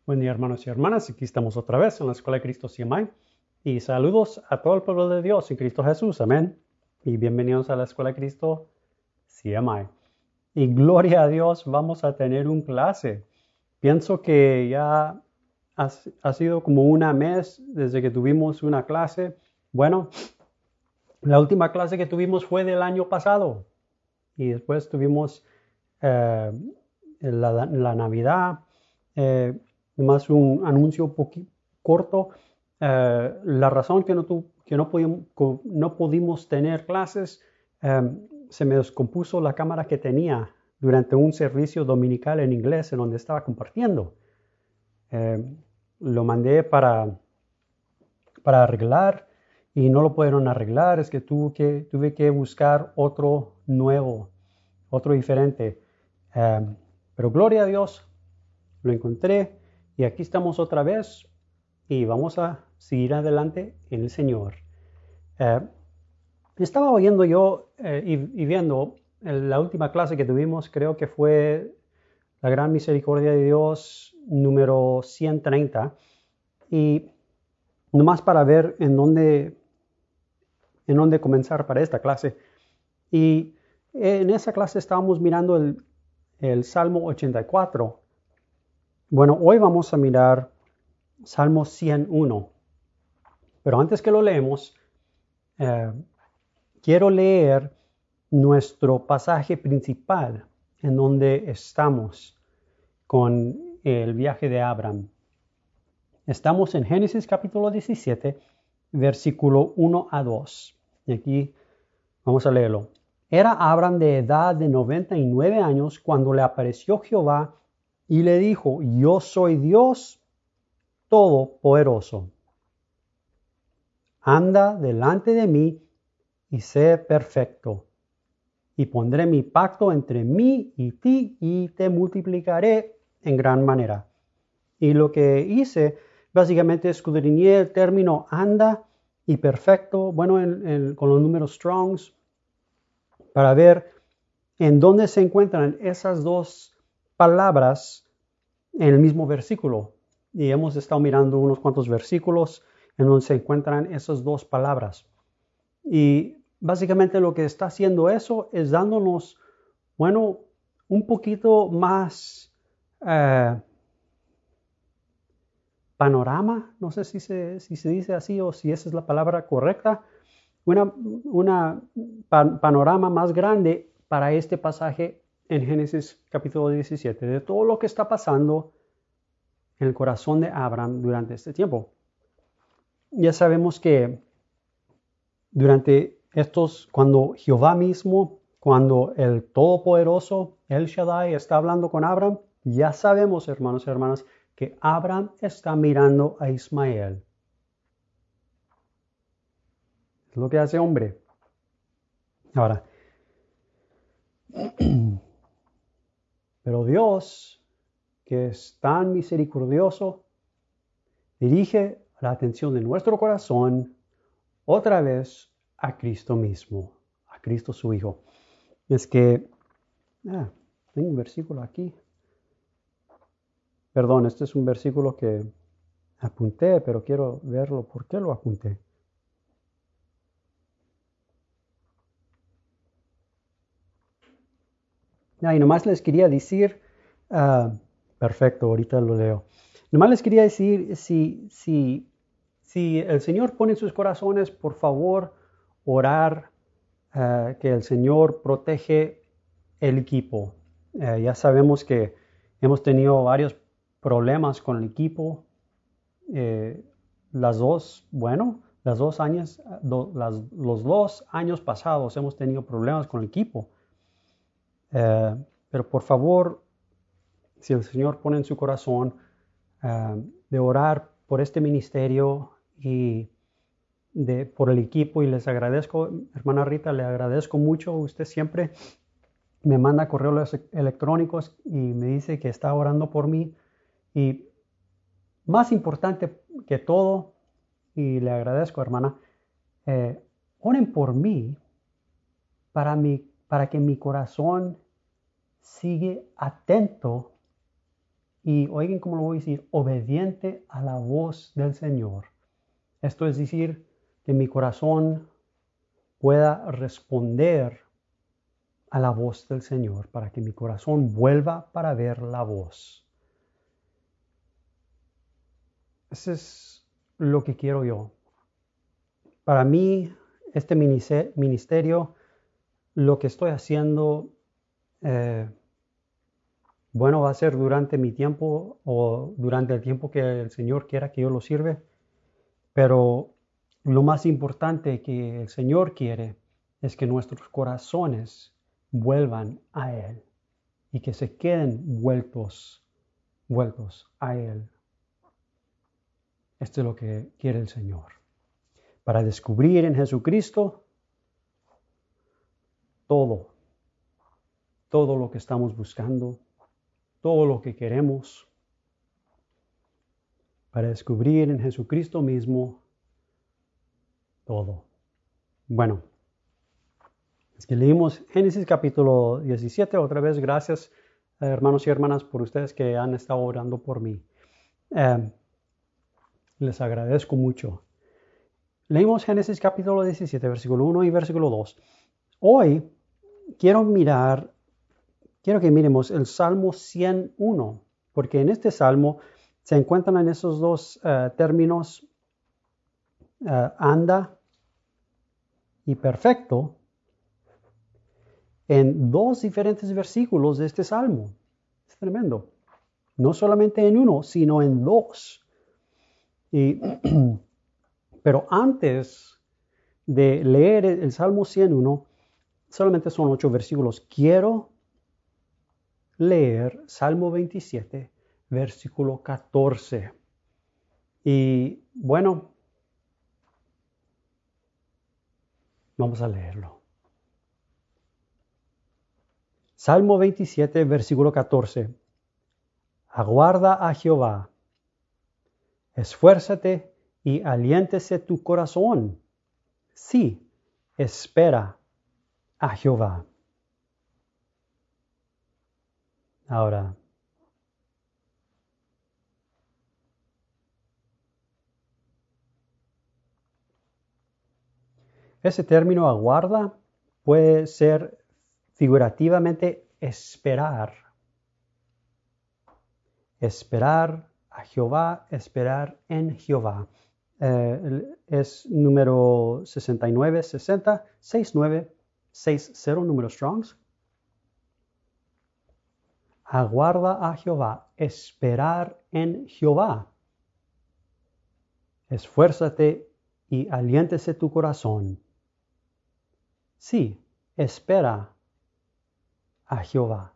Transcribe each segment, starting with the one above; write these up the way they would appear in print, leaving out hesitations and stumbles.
Buen día, hermanos y hermanas. Aquí estamos otra vez en la Escuela de Cristo CMI. Y saludos a todo el pueblo de Dios en Cristo Jesús. Amén. Y bienvenidos a la Escuela de Cristo CMI. Y gloria a Dios, vamos a tener un clase. Pienso que ya ha sido como un mes desde que tuvimos una clase. Bueno, la última clase que tuvimos fue del año pasado. Y después tuvimos la Navidad. Más un anuncio corto. La razón que no pudimos tener clases, se me descompuso la cámara que tenía durante un servicio dominical en inglés en donde estaba compartiendo. Lo mandé para arreglar y no lo pudieron arreglar. Es que tuve que buscar otro nuevo, otro diferente. Pero gloria a Dios, lo encontré y aquí estamos otra vez y vamos a seguir adelante en el Señor. Estaba oyendo yo y viendo la última clase que tuvimos, creo que fue la Gran Misericordia de Dios número 130, y nomás para ver en dónde comenzar para esta clase. Y en esa clase estábamos mirando el Salmo 84. Bueno, hoy vamos a mirar Salmo 101. Pero antes que lo leemos, quiero leer nuestro pasaje principal en donde estamos con el viaje de Abraham. Estamos en Génesis capítulo 17, versículo 1 a 2. Y aquí vamos a leerlo. Era Abraham de edad de 99 años cuando le apareció Jehová y le dijo: Yo soy Dios Todopoderoso. Anda delante de mí y sé perfecto. Y pondré mi pacto entre mí y ti y te multiplicaré en gran manera. Y lo que hice, básicamente escudriñé el término anda y perfecto, bueno, con los números Strongs, para ver en dónde se encuentran esas dos palabras en el mismo versículo. Y hemos estado mirando unos cuantos versículos en donde se encuentran esas dos palabras. Y básicamente lo que está haciendo eso es dándonos, bueno, un poquito más panorama, no sé si se dice así o si esa es la palabra correcta, una panorama más grande para este pasaje en Génesis capítulo 17, de todo lo que está pasando en el corazón de Abraham durante este tiempo. Ya sabemos que durante cuando Jehová mismo, cuando el Todopoderoso, El Shaddai, está hablando con Abraham, ya sabemos, hermanos y hermanas, que Abraham está mirando a Ismael. Es lo que hace hombre. Ahora, pero Dios, que es tan misericordioso, dirige la atención de nuestro corazón otra vez a Cristo mismo, a Cristo su Hijo. Es que, tengo un versículo aquí. Perdón, este es un versículo que apunté, pero quiero verlo. ¿Por qué lo apunté? Y nomás les quería decir, perfecto, ahorita lo leo. Nomás les quería decir, si el Señor pone en sus corazones, por favor, orar que el Señor protege el equipo. Ya sabemos que hemos tenido varios problemas con el equipo. Los 2 años pasados hemos tenido problemas con el equipo. Pero por favor, si el Señor pone en su corazón de orar por este ministerio y por el equipo, y les agradezco, hermana Rita, le agradezco mucho. Usted siempre me manda correos electrónicos y me dice que está orando por mí. Y más importante que todo, y le agradezco, hermana, oren por mí para que mi corazón siga atento y oigan cómo lo voy a decir, obediente a la voz del Señor. Esto es decir, que mi corazón pueda responder a la voz del Señor, para que mi corazón vuelva para ver la voz. Eso es lo que quiero yo. Para mí, este ministerio, lo que estoy haciendo, bueno, va a ser durante mi tiempo o durante el tiempo que el Señor quiera que yo lo sirva. Pero lo más importante que el Señor quiere es que nuestros corazones vuelvan a Él y que se queden vueltos a Él. Esto es lo que quiere el Señor. Para descubrir en Jesucristo todo lo que estamos buscando, todo lo que queremos. Para descubrir en Jesucristo mismo todo. Bueno, es que leímos Génesis capítulo 17. Otra vez, gracias, hermanos y hermanas, por ustedes que han estado orando por mí. Les agradezco mucho. Leímos Génesis capítulo 17, versículo 1 y versículo 2. Hoy quiero que miremos el Salmo 101, porque en este Salmo se encuentran en esos dos términos, anda y perfecto, en dos diferentes versículos de este Salmo. Es tremendo. No solamente en uno, sino en dos. Pero antes de leer el Salmo 101, solamente son 8 versículos. Quiero leer Salmo 27, versículo 14. Y bueno, vamos a leerlo. Salmo 27, versículo 14. Aguarda a Jehová, esfuérzate y aliéntese tu corazón. Sí, espera a Jehová. Ahora, ese término aguarda puede ser figurativamente esperar. Esperar a Jehová, esperar en Jehová. Es número 6960, 6960, número Strongs. Aguarda a Jehová, esperar en Jehová. Esfuérzate y aliéntese tu corazón. Sí, espera a Jehová.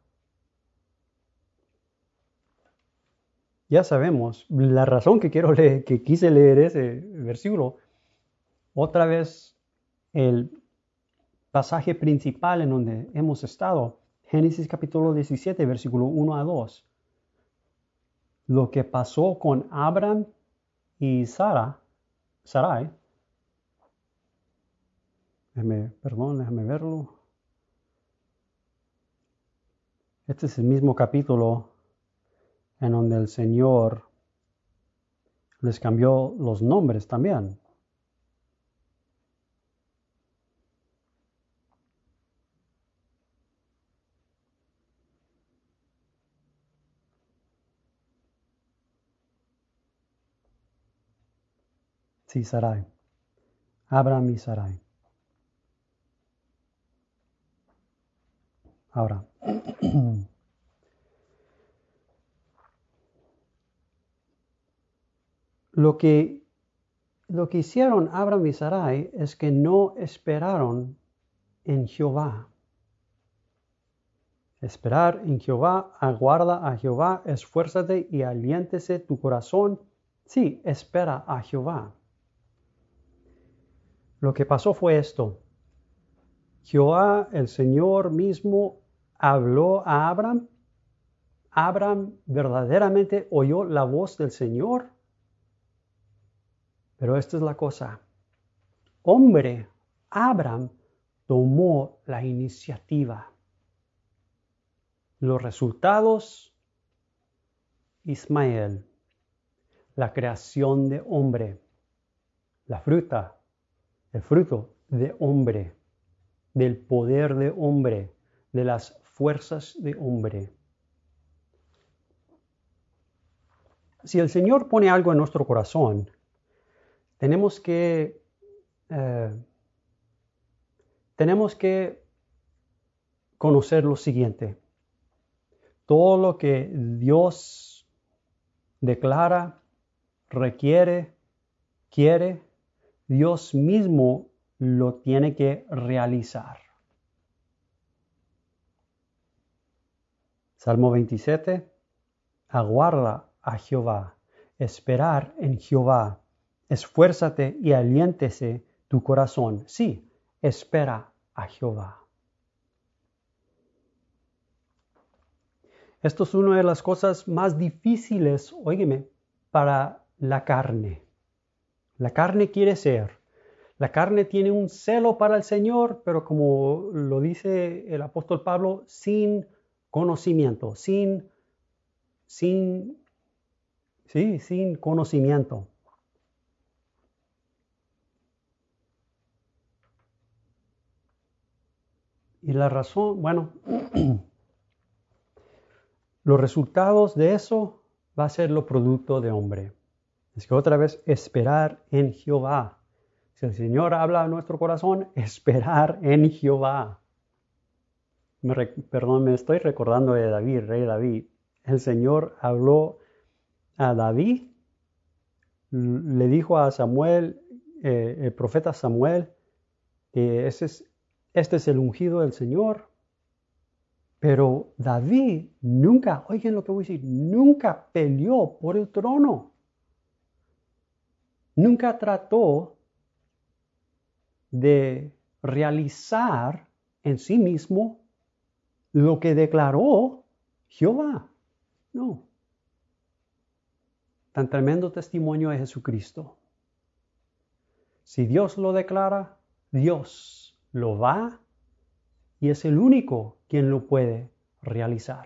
Ya sabemos, la razón que quise leer ese versículo, otra vez el pasaje principal en donde hemos estado, Génesis capítulo 17, versículo 1 a 2. Lo que pasó con Abraham y Sarai. Déjame verlo. Este es el mismo capítulo en donde el Señor les cambió los nombres también. Sí, Sarai. Abraham y Sarai. Ahora, lo que hicieron Abraham y Sarai es que no esperaron en Jehová. Esperar en Jehová, aguarda a Jehová, esfuérzate y aliéntese tu corazón. Sí, espera a Jehová. Lo que pasó fue esto. Jehová, el Señor mismo, habló a Abraham. Abraham verdaderamente oyó la voz del Señor. Pero esta es la cosa. Abraham tomó la iniciativa. Los resultados Ismael, la creación de hombre, la fruta, el fruto de hombre, del poder de hombre, de las fuerzas de hombre. Si el Señor pone algo en nuestro corazón, tenemos que conocer lo siguiente. Todo lo que Dios declara, requiere, quiere, Dios mismo lo tiene que realizar. Salmo 27. Aguarda a Jehová, esperar en Jehová. Esfuérzate y aliéntese tu corazón. Sí, espera a Jehová. Esto es una de las cosas más difíciles, óigeme, para la carne. La carne quiere ser. La carne tiene un celo para el Señor, pero como lo dice el apóstol Pablo, sin conocimiento, sin conocimiento. Y la razón, bueno, los resultados de eso va a ser lo producto de hombre. Es que otra vez, esperar en Jehová. Si el Señor habla a nuestro corazón, esperar en Jehová. Me estoy recordando de David, rey David. El Señor habló a David, le dijo a Samuel, el profeta Samuel, que este es el ungido del Señor. Pero David nunca, oigan lo que voy a decir, nunca peleó por el trono. Nunca trató de realizar en sí mismo lo que declaró Jehová. No. Tan tremendo testimonio de Jesucristo. Si Dios lo declara, Dios lo va y es el único quien lo puede realizar.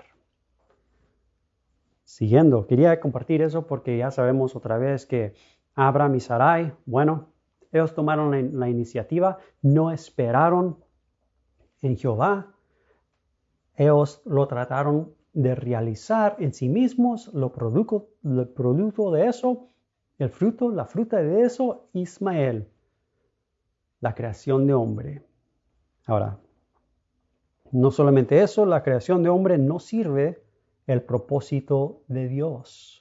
Siguiendo, quería compartir eso porque ya sabemos otra vez que Abraham y Sarai, bueno, ellos tomaron la iniciativa, no esperaron en Jehová, ellos lo trataron de realizar en sí mismos, el producto de eso, el fruto, la fruta de eso, Ismael, la creación de hombre. Ahora, no solamente eso, la creación de hombre no sirve el propósito de Dios.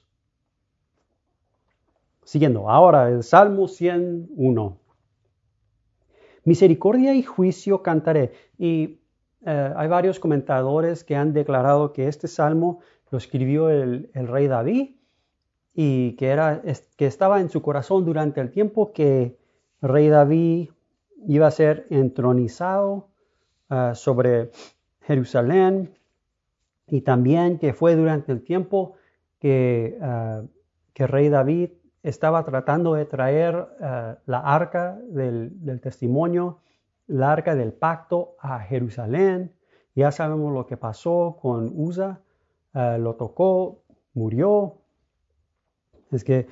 Siguiendo, ahora el Salmo 101. Misericordia y juicio cantaré. Y hay varios comentadores que han declarado que este salmo lo escribió el rey David y que estaba en su corazón durante el tiempo que el rey David iba a ser entronizado sobre Jerusalén, y también que fue durante el tiempo que el rey David estaba tratando de traer la arca del testimonio, la arca del pacto a Jerusalén. Ya sabemos lo que pasó con Uza, lo tocó, murió. Es que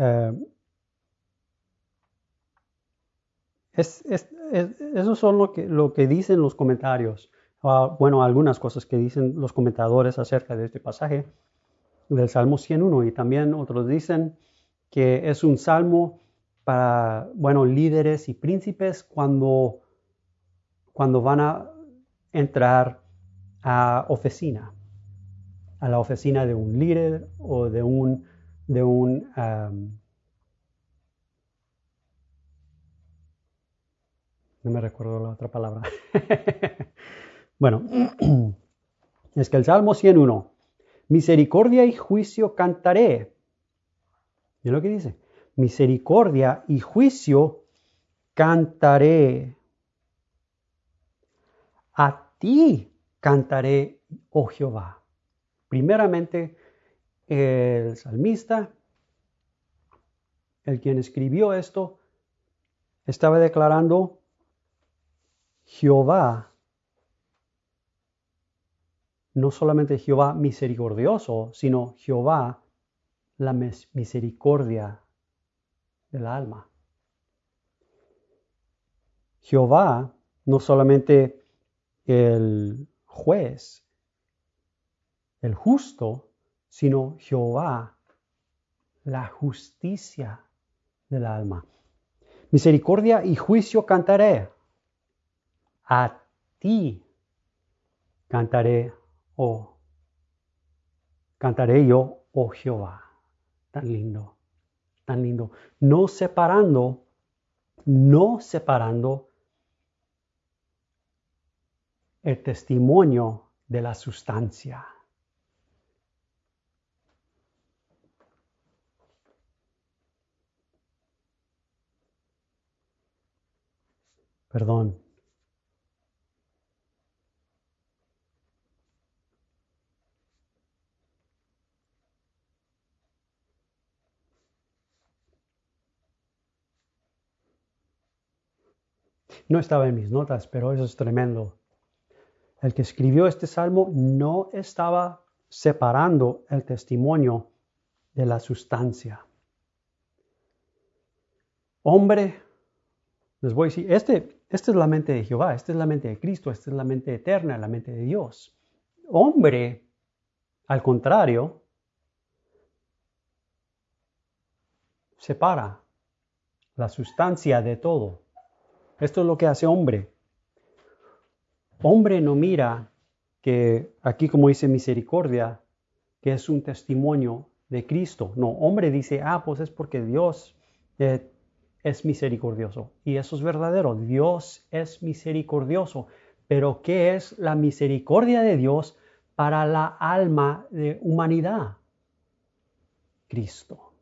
eso son lo que dicen los comentarios. Bueno, algunas cosas que dicen los comentadores acerca de este pasaje del Salmo 101, y también otros dicen que es un salmo para, bueno, líderes y príncipes cuando van a entrar a la oficina de un líder o de un no me recuerdo la otra palabra. Bueno, es que el Salmo 101, misericordia y juicio cantaré. ¿Y lo que dice? Misericordia y juicio cantaré. A ti cantaré, oh Jehová. Primeramente, el salmista, el quien escribió esto, estaba declarando Jehová, no solamente Jehová misericordioso, sino Jehová la misericordia del alma. Jehová no solamente el juez, el justo, sino Jehová, la justicia del alma. Misericordia y juicio cantaré. A ti cantaré, cantaré yo, oh Jehová. Tan lindo, tan lindo. No separando el testimonio de la sustancia. Perdón. No estaba en mis notas, pero eso es tremendo. El que escribió este salmo no estaba separando el testimonio de la sustancia. Hombre, les voy a decir, esta es la mente de Jehová, esta es la mente de Cristo, esta es la mente eterna, la mente de Dios. Hombre, al contrario, separa la sustancia de todo. Esto es lo que hace hombre. Hombre no mira que aquí como dice misericordia, que es un testimonio de Cristo. No, hombre dice, pues es porque Dios es misericordioso. Y eso es verdadero, Dios es misericordioso. Pero ¿qué es la misericordia de Dios para la alma de humanidad? Cristo.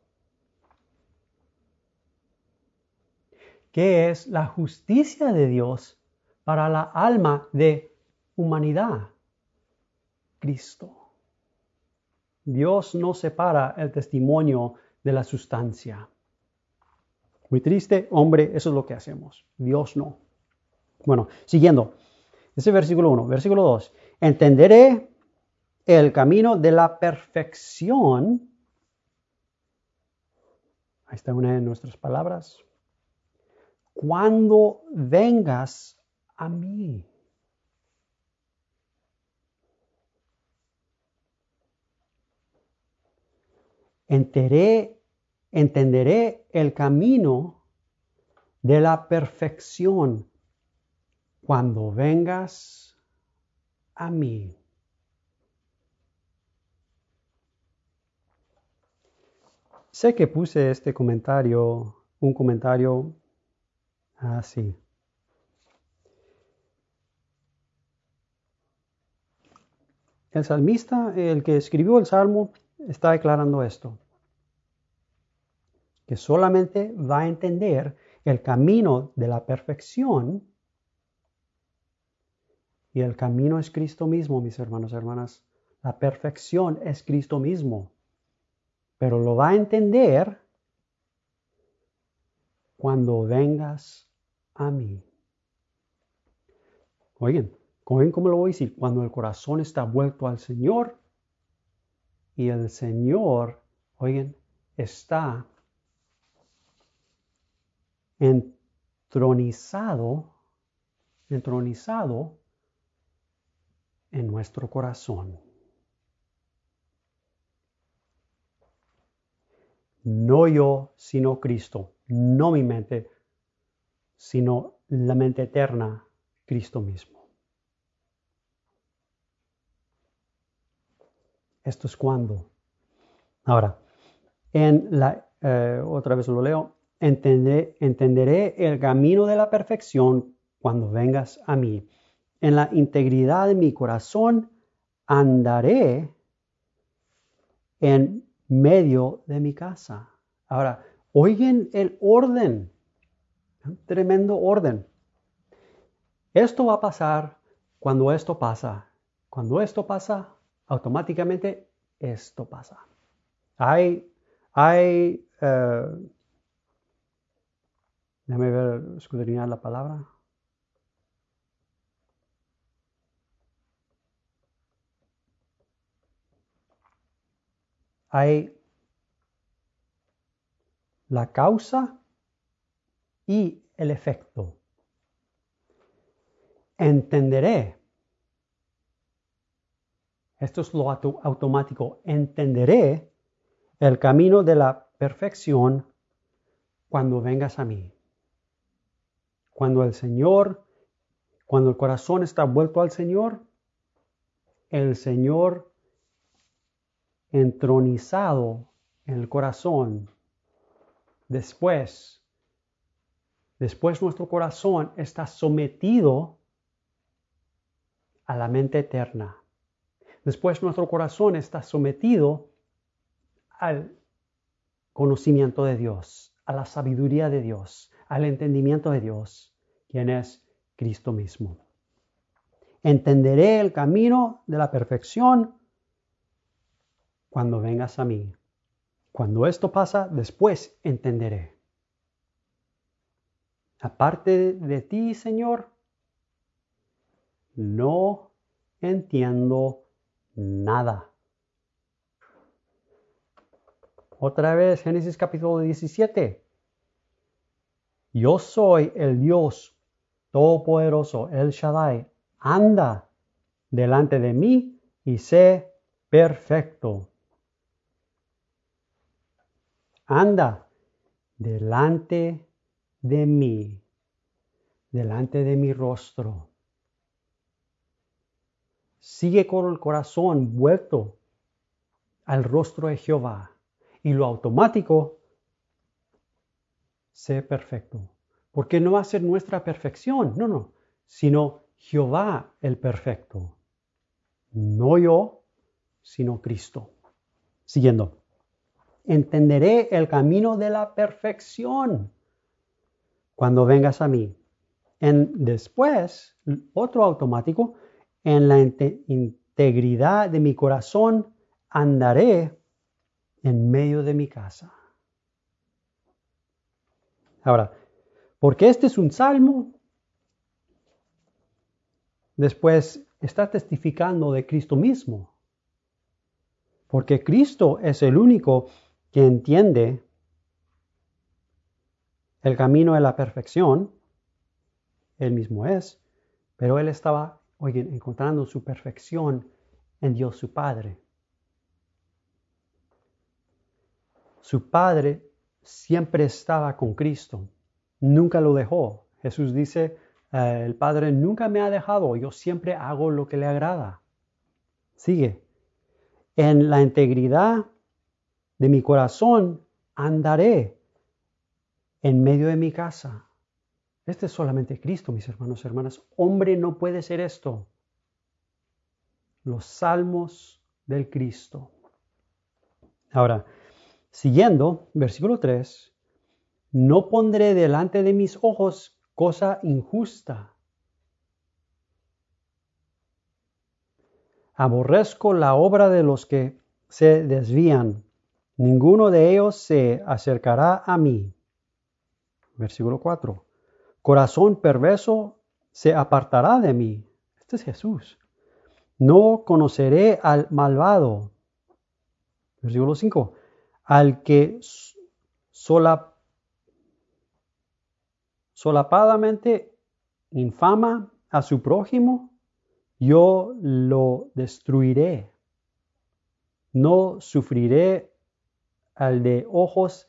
¿Qué es la justicia de Dios para la alma de humanidad? Cristo. Dios no separa el testimonio de la sustancia. Muy triste, hombre, eso es lo que hacemos. Dios no. Bueno, siguiendo. Ese versículo 1. Versículo 2. Entenderé el camino de la perfección. Ahí está una de nuestras palabras. Cuando vengas a mí. Entenderé el camino de la perfección cuando vengas a mí. Sé que puse un comentario así. El salmista, el que escribió el salmo, está declarando esto, que solamente va a entender el camino de la perfección, y el camino es Cristo mismo, mis hermanos y hermanas. La perfección es Cristo mismo, pero lo va a entender cuando vengas a mí. Oigan, ¿cómo lo voy a decir? Cuando el corazón está vuelto al Señor y el Señor, oigan, está entronizado en nuestro corazón. No yo, sino Cristo. No mi mente, sino la mente eterna, Cristo mismo. Esto es cuando. Ahora, otra vez lo leo. Entenderé el camino de la perfección cuando vengas a mí. En la integridad de mi corazón andaré en medio de mi casa. Ahora, oigan el orden. Un tremendo orden. Esto va a pasar cuando esto pasa. Cuando esto pasa, automáticamente esto pasa. Déjame ver, escudriñar la palabra. Hay la causa y el efecto. Entenderé. Esto es lo automático. Entenderé el camino de la perfección cuando vengas a mí. Cuando el corazón está vuelto al Señor, el Señor entronizado en el corazón, después nuestro corazón está sometido a la mente eterna. Después nuestro corazón está sometido al conocimiento de Dios, a la sabiduría de Dios, al entendimiento de Dios, quien es Cristo mismo. Entenderé el camino de la perfección cuando vengas a mí. Cuando esto pasa, después entenderé. Aparte de ti, Señor, no entiendo nada. Otra vez, Génesis capítulo 17. Yo soy el Dios Todopoderoso, el Shaddai. Anda delante de mí y sé perfecto. Anda delante de mí, delante de mi rostro. Sigue con el corazón vuelto al rostro de Jehová. Y lo automático, sé perfecto. Porque no va a ser nuestra perfección, no, sino Jehová el perfecto. No yo, sino Cristo. Siguiendo. Entenderé el camino de la perfección cuando vengas a mí. Después, otro automático, en la integridad de mi corazón andaré en medio de mi casa. Ahora, porque este es un salmo, después está testificando de Cristo mismo. Porque Cristo es el único que entiende el camino de la perfección. Él mismo es, pero él estaba, encontrando su perfección en Dios su Padre. Su Padre siempre estaba con Cristo, nunca lo dejó. Jesús dice, el Padre nunca me ha dejado, yo siempre hago lo que le agrada. Sigue. En la integridad de mi corazón andaré en medio de mi casa. Este es solamente Cristo, mis hermanos y hermanas. Hombre no puede ser esto. Los salmos del Cristo. Ahora, siguiendo, versículo 3. No pondré delante de mis ojos cosa injusta. Aborrezco la obra de los que se desvían. Ninguno de ellos se acercará a mí. Versículo 4. Corazón perverso se apartará de mí. Este es Jesús. No conoceré al malvado. Versículo 5. Al que solapadamente infama a su prójimo, yo lo destruiré. No sufriré al de ojos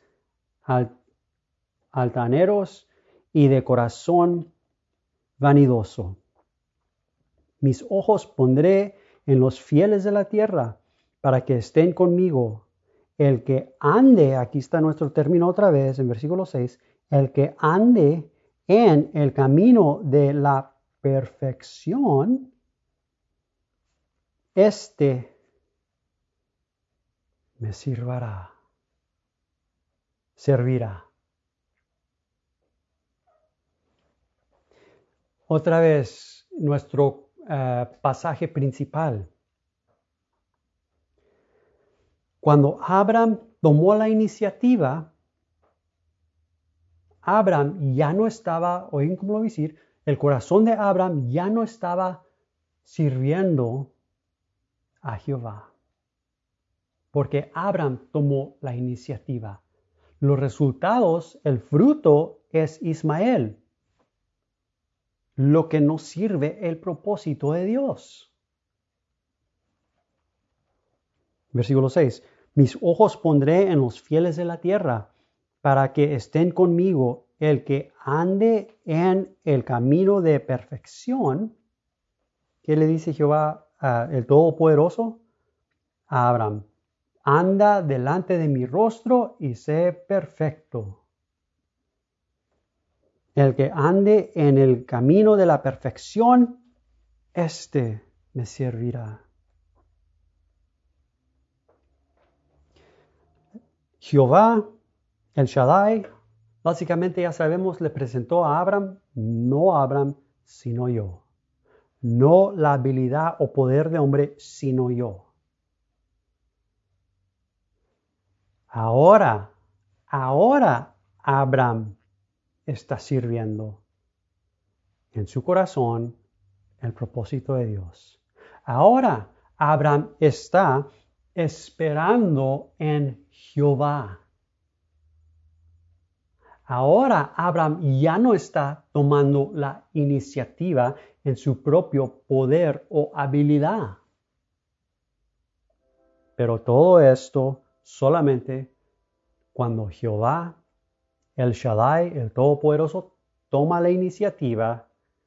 altaneros y de corazón vanidoso. Mis ojos pondré en los fieles de la tierra para que estén conmigo. El que ande, aquí está nuestro término otra vez en versículo 6, el que ande en el camino de la perfección, este me servirá. Otra vez, nuestro pasaje principal. Cuando Abraham tomó la iniciativa, Abraham ya no estaba, oigan cómo lo voy a decir, el corazón de Abraham ya no estaba sirviendo a Jehová. Porque Abraham tomó la iniciativa. los resultados, el fruto es Ismael, lo que no sirve el propósito de Dios. Versículo 6. Mis ojos pondré en los fieles de la tierra, para que estén conmigo el que ande en el camino de perfección. ¿Qué le dice Jehová, el Todopoderoso? A Abraham. Anda delante de mi rostro y sé perfecto. El que ande en el camino de la perfección, este me servirá. Jehová, el Shaddai, básicamente ya sabemos, le presentó a Abraham, no a Abraham, sino yo. No la habilidad o poder de hombre, sino yo. Ahora Abraham está sirviendo en su corazón el propósito de Dios. Ahora Abraham está esperando en Jehová. Ahora Abraham ya no está tomando la iniciativa en su propio poder o habilidad. Pero todo esto solamente cuando Jehová, el Shaddai, el Todopoderoso, toma la iniciativa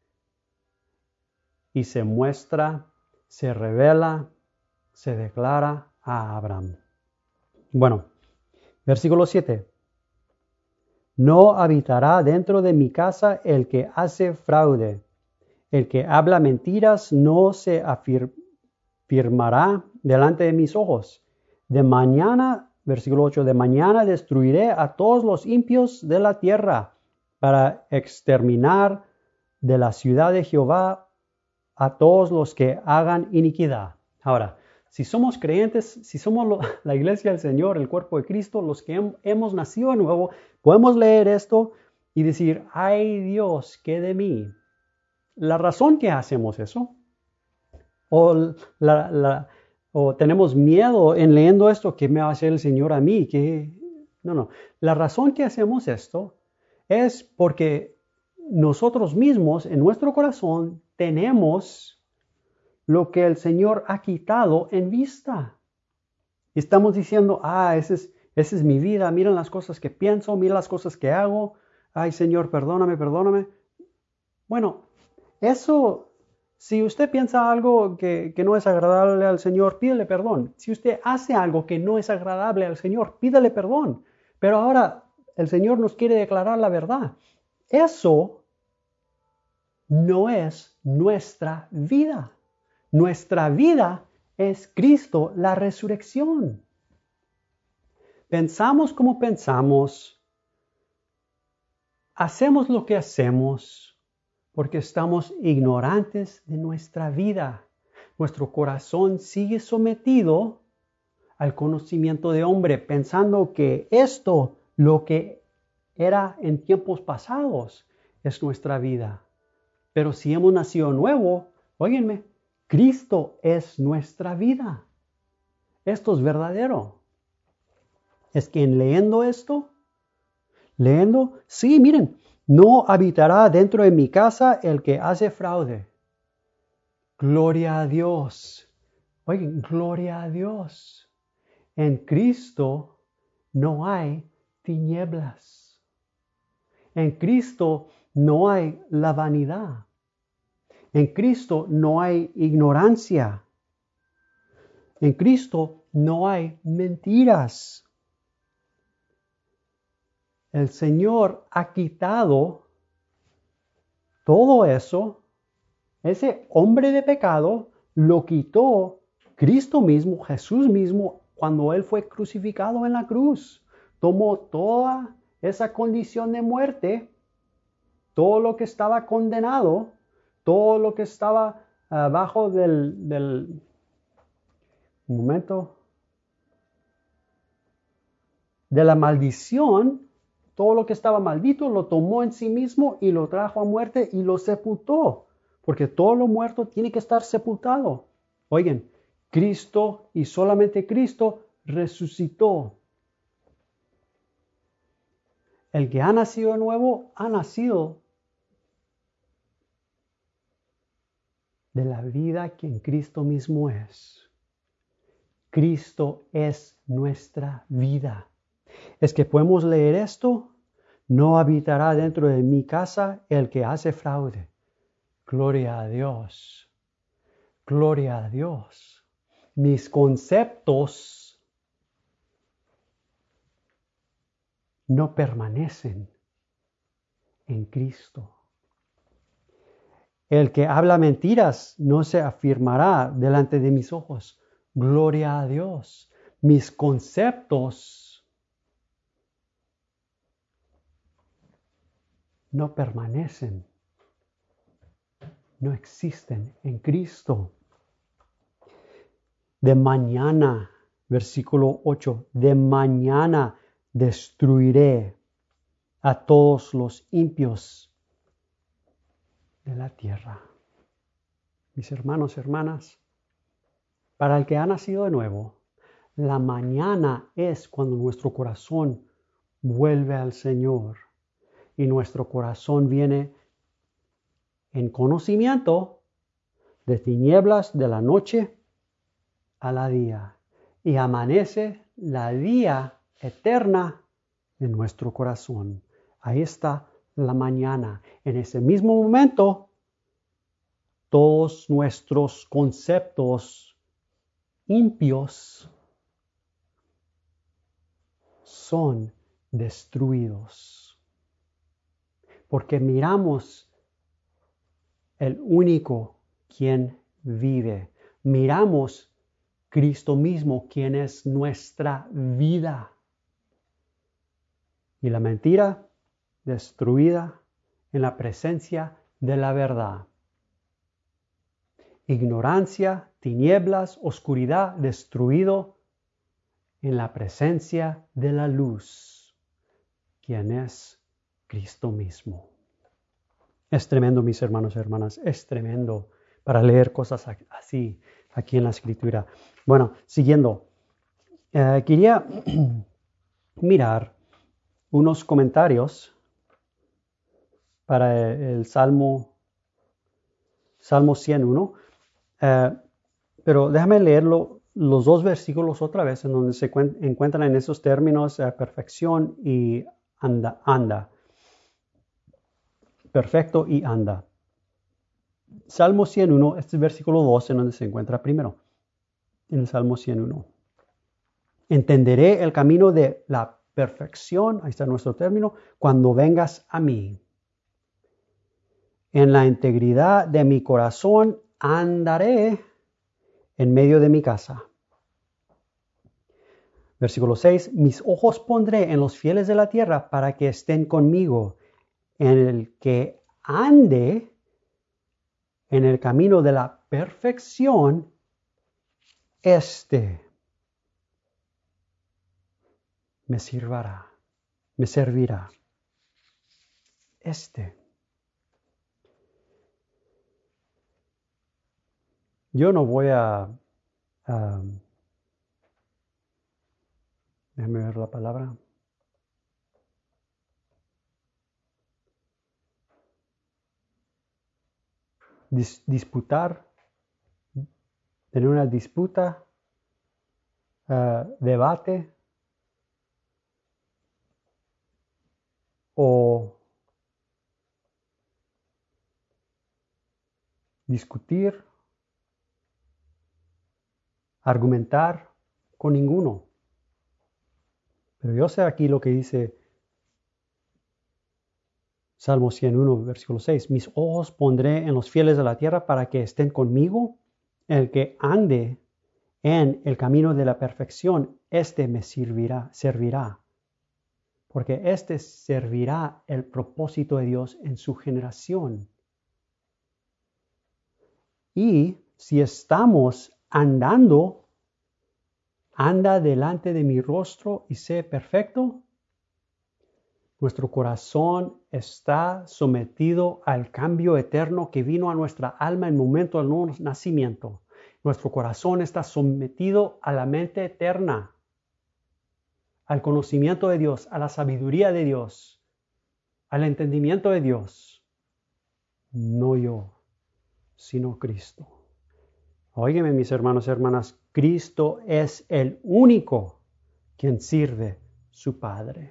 y se muestra, se revela, se declara a Abraham. Bueno, versículo 7. No habitará dentro de mi casa el que hace fraude. El que habla mentiras no se afirmará delante de mis ojos. De mañana, versículo 8, de mañana destruiré a todos los impios de la tierra para exterminar de la ciudad de Jehová a todos los que hagan iniquidad. Ahora, si somos creyentes, si somos la iglesia del Señor, el cuerpo de Cristo, los que hemos nacido de nuevo, podemos leer esto y decir, ay Dios, ¿qué de mí? La razón que hacemos eso, o tenemos miedo en leyendo esto, ¿qué me va a hacer el Señor a mí? No. La razón que hacemos esto es porque nosotros mismos en nuestro corazón tenemos lo que el Señor ha quitado en vista. Estamos diciendo, esa es mi vida, miren las cosas que pienso, miren las cosas que hago, ay Señor, perdóname. Bueno, eso, si usted piensa algo que no es agradable al Señor, pídele perdón. Si usted hace algo que no es agradable al Señor, pídele perdón. Pero ahora el Señor nos quiere declarar la verdad. Eso no es nuestra vida. Nuestra vida es Cristo, la resurrección. Pensamos como pensamos, hacemos lo que hacemos, porque estamos ignorantes de nuestra vida. Nuestro corazón sigue sometido al conocimiento de hombre, pensando que esto, lo que era en tiempos pasados, es nuestra vida. Pero si hemos nacido nuevo, óiganme, Cristo es nuestra vida. Esto es verdadero. Es que en leyendo esto, sí, miren, no habitará dentro de mi casa el que hace fraude. Gloria a Dios. Oigan, gloria a Dios. En Cristo no hay tinieblas. En Cristo no hay la vanidad. En Cristo no hay ignorancia. En Cristo no hay mentiras. El Señor ha quitado todo eso. Ese hombre de pecado lo quitó Cristo mismo, Jesús mismo, cuando Él fue crucificado en la cruz. Tomó toda esa condición de muerte, todo lo que estaba condenado, todo lo que estaba abajo del momento de la maldición, todo lo que estaba maldito lo tomó en sí mismo y lo trajo a muerte y lo sepultó, porque todo lo muerto tiene que estar sepultado. Oigan, Cristo y solamente Cristo resucitó. El que ha nacido de nuevo ha nacido de la vida que en Cristo mismo es. Cristo es nuestra vida. Es que podemos leer esto. No habitará dentro de mi casa el que hace fraude. Gloria a Dios. Gloria a Dios. Mis conceptos no permanecen en Cristo. El que habla mentiras no se afirmará delante de mis ojos. Gloria a Dios. Mis conceptos no permanecen, no existen en Cristo. De mañana, versículo 8, de mañana destruiré a todos los impios de la tierra. Mis hermanos, hermanas, para el que ha nacido de nuevo, la mañana es cuando nuestro corazón vuelve al Señor y nuestro corazón viene en conocimiento de tinieblas de la noche a la día y amanece la día eterna en nuestro corazón. Ahí está la mañana. En ese mismo momento, todos nuestros conceptos impios son destruidos. Porque miramos el único quien vive. Miramos Cristo mismo, quien es nuestra vida. Y la mentira destruida en la presencia de la verdad. Ignorancia, tinieblas, oscuridad destruido en la presencia de la luz, quien es Cristo mismo. Es tremendo, mis hermanos y hermanas, es tremendo para leer cosas así aquí en la Escritura. Bueno, siguiendo, quería mirar unos comentarios para el Salmo 101, pero déjame leerlo, los dos versículos otra vez en donde se encuentran en esos términos perfección y anda. Perfecto y anda. Salmo 101, este es versículo 2 en donde se encuentra primero. En el Salmo 101. Entenderé el camino de la perfección, ahí está nuestro término, cuando vengas a mí. En la integridad de mi corazón andaré en medio de mi casa. Versículo 6, mis ojos pondré en los fieles de la tierra para que estén conmigo. En el que ande en el camino de la perfección, me servirá. Yo no voy a déjame ver la palabra. Disputar, tener una disputa, debate o discutir, argumentar con ninguno. Pero yo sé aquí lo que dice Salmo 101, versículo 6. Mis ojos pondré en los fieles de la tierra para que estén conmigo. El que ande en el camino de la perfección, me servirá. Porque servirá el propósito de Dios en su generación. Y si estamos andando, anda delante de mi rostro y sé perfecto. Nuestro corazón está sometido al cambio eterno que vino a nuestra alma en el momento del nuevo nacimiento. Nuestro corazón está sometido a la mente eterna, al conocimiento de Dios, a la sabiduría de Dios. al entendimiento de Dios. No yo, sino Cristo. Óigame, mis hermanos y hermanas, Cristo es el único quien sirve su Padre.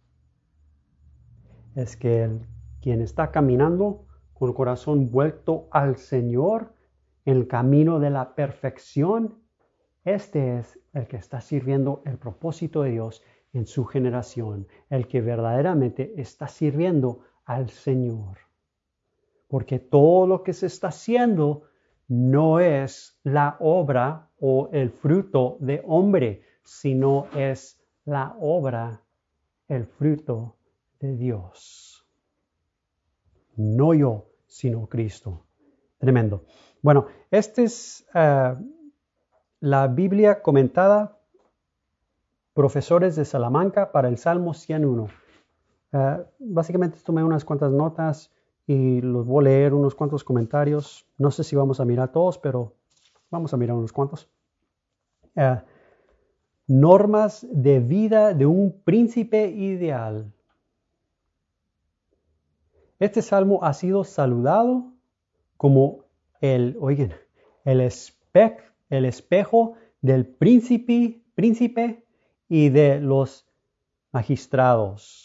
Es que quien está caminando con el corazón vuelto al Señor en el camino de la perfección, este es el que está sirviendo el propósito de Dios en su generación, el que verdaderamente está sirviendo al Señor. Porque todo lo que se está haciendo no es la obra o el fruto de hombre, sino es la obra, el fruto de Dios. No yo, sino Cristo. Tremendo. Bueno, esta es la Biblia comentada, Profesores de Salamanca, para el Salmo 101. Básicamente tomé unas cuantas notas y los voy a leer unos cuantos comentarios. No sé si vamos a mirar todos, pero vamos a mirar unos cuantos. Normas de vida de un príncipe ideal. Este salmo ha sido saludado como el espejo del príncipe y de los magistrados.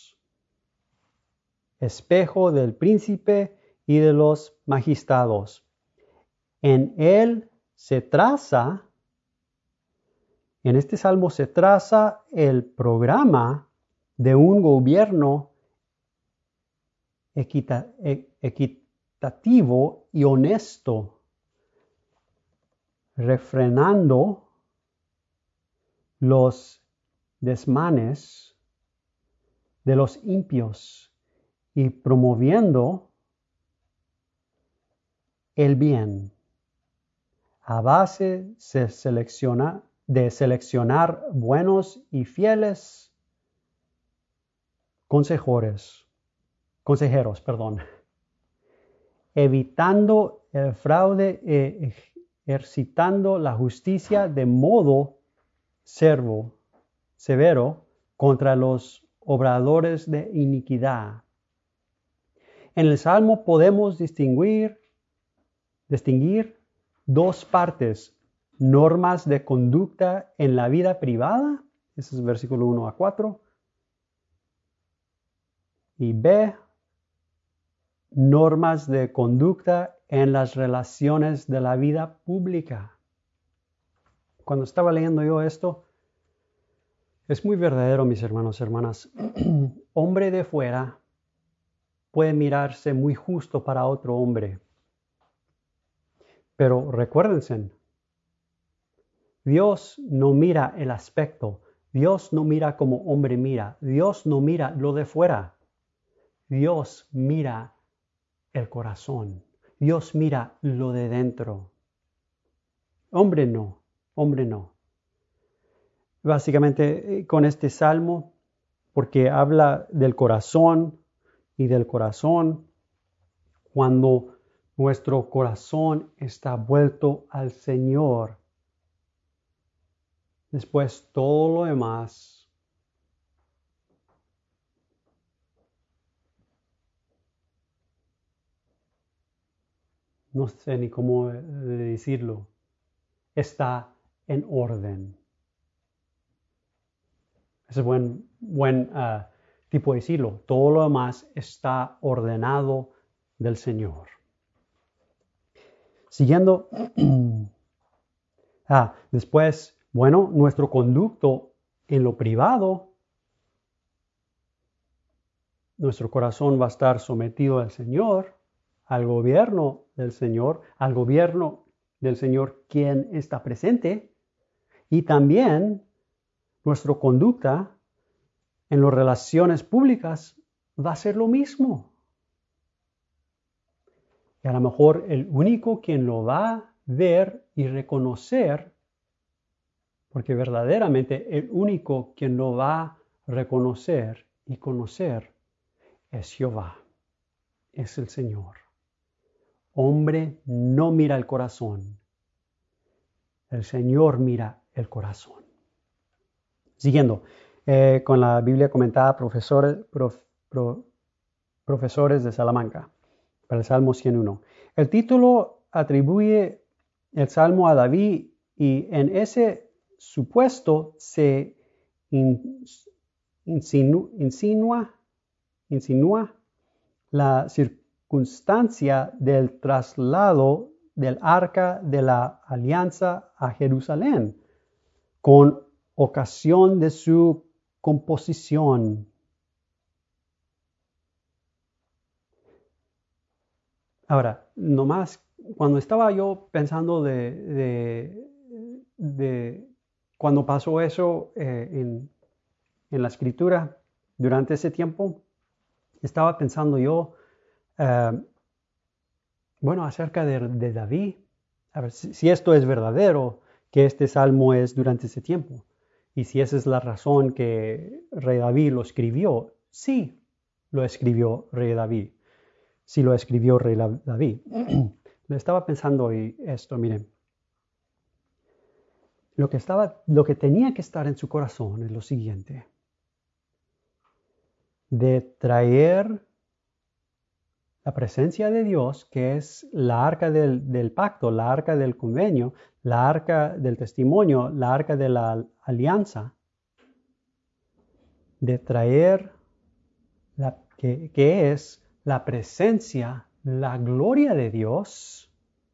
Espejo del príncipe y de los magistrados. En él se traza, en este salmo se traza el programa de un gobierno equitativo y honesto, refrenando los desmanes de los impios y promoviendo el bien a base de seleccionar buenos y fieles consejeros, evitando el fraude e ejercitando la justicia de modo severo contra los obradores de iniquidad. En el Salmo podemos distinguir dos partes: normas de conducta en la vida privada, ese es versículo 1 a 4, y B, normas de conducta en las relaciones de la vida pública. Cuando estaba leyendo yo esto, es muy verdadero, mis hermanos y hermanas. Hombre de fuera puede mirarse muy justo para otro hombre. Pero recuérdense, Dios no mira el aspecto. Dios no mira como hombre mira. Dios no mira lo de fuera. Dios mira el corazón. Dios mira lo de dentro. Hombre no. Básicamente con este salmo, porque habla del corazón y del corazón, cuando nuestro corazón está vuelto al Señor, después todo lo demás no sé ni cómo decirlo, está en orden. Ese es buen tipo de decirlo. Todo lo demás está ordenado del Señor. Siguiendo, después, nuestro conducto en lo privado, nuestro corazón va a estar sometido al Señor, al gobierno del Señor quien está presente, y también nuestra conducta en las relaciones públicas va a ser lo mismo. Y a lo mejor el único quien lo va a ver y reconocer, porque verdaderamente el único quien lo va a reconocer y conocer es Jehová, es el Señor. Hombre no mira el corazón, el Señor mira el corazón. Siguiendo con la Biblia comentada, profesores de Salamanca, para el Salmo 101. El título atribuye el Salmo a David y en ese supuesto se insinúa la circunstancia del traslado del Arca de la Alianza a Jerusalén, con ocasión de su composición. Ahora, nomás cuando estaba yo pensando de cuando pasó eso en la escritura, durante ese tiempo, estaba pensando yo, acerca de David. A ver, si esto es verdadero, que este salmo es durante ese tiempo. Y si esa es la razón que Rey David lo escribió, sí lo escribió Rey David. Sí lo escribió Rey David. Le estaba pensando esto, miren. Lo que tenía que estar en su corazón es lo siguiente. De traer la presencia de Dios, que es la arca del pacto, la arca del convenio, la arca del testimonio, la arca de la alianza, de traer que es la presencia, la gloria de Dios,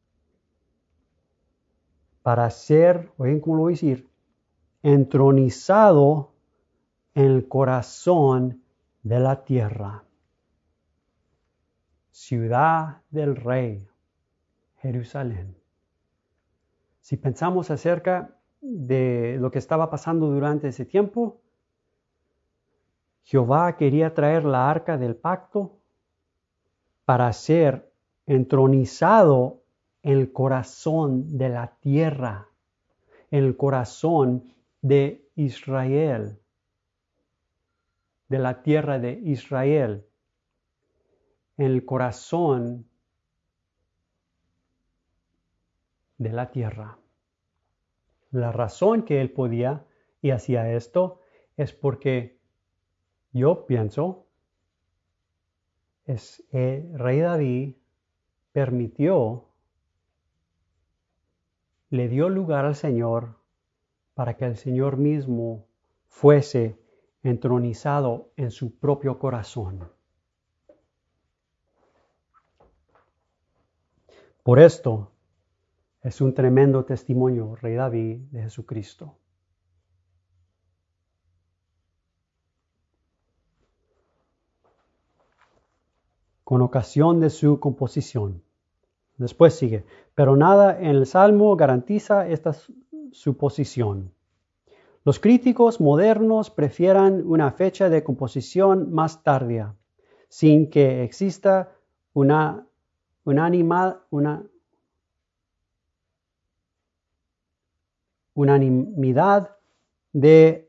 para ser, oigan cómo lo voy a decir, entronizado en el corazón de la tierra. Ciudad del Rey, Jerusalén. Si pensamos acerca de lo que estaba pasando durante ese tiempo, Jehová quería traer la arca del pacto para ser entronizado en el corazón de la tierra, en el corazón de Israel, de la tierra de Israel, en el corazón de la tierra. La razón que él podía y hacía esto es porque yo pienso el rey David le dio lugar al Señor para que el Señor mismo fuese entronizado en su propio corazón. Por esto es un tremendo testimonio, Rey David, de Jesucristo. Con ocasión de su composición. Después sigue, pero nada en el Salmo garantiza esta suposición. Los críticos modernos prefieren una fecha de composición más tardía, sin que exista una unanimidad de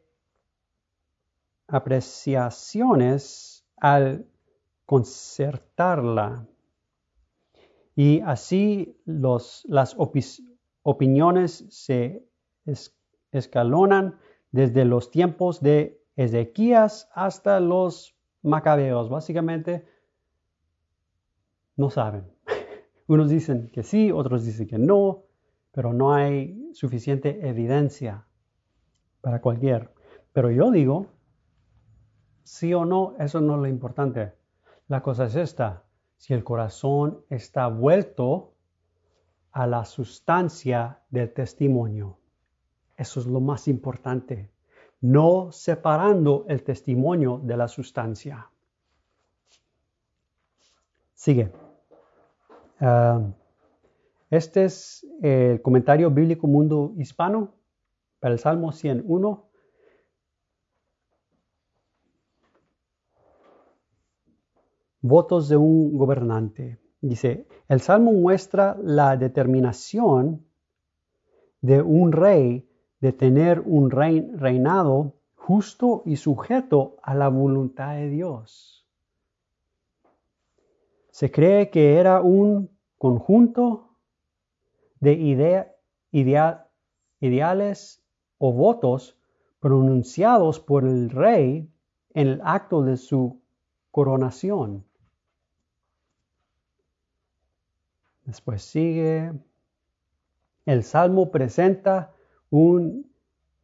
apreciaciones al concertarla. Y así las opiniones se escalonan desde los tiempos de Ezequías hasta los macabeos. Básicamente, no saben. Unos dicen que sí, otros dicen que no, pero no hay suficiente evidencia para cualquier. Pero yo digo, sí o no, eso no es lo importante. La cosa es esta. Si el corazón está vuelto a la sustancia del testimonio. Eso es lo más importante. No separando el testimonio de la sustancia. Sigue. Este es el comentario bíblico Mundo Hispano para el Salmo 101. Votos de un gobernante. Dice, el Salmo muestra la determinación de un rey de tener un reinado justo y sujeto a la voluntad de Dios. Se cree que era un conjunto de ideales o votos pronunciados por el rey en el acto de su coronación. Después sigue. El Salmo presenta un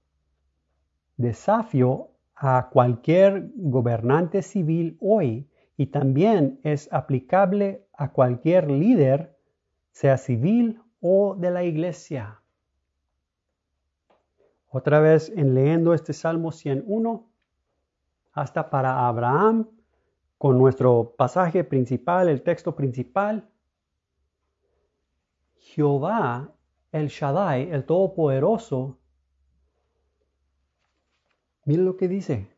desafío a cualquier gobernante civil hoy y también es aplicable a cualquier líder, sea civil o de la iglesia. Otra vez en leyendo este Salmo 101, hasta para Abraham, con nuestro pasaje principal, el texto principal, Jehová, el Shaddai, el Todopoderoso, miren lo que dice.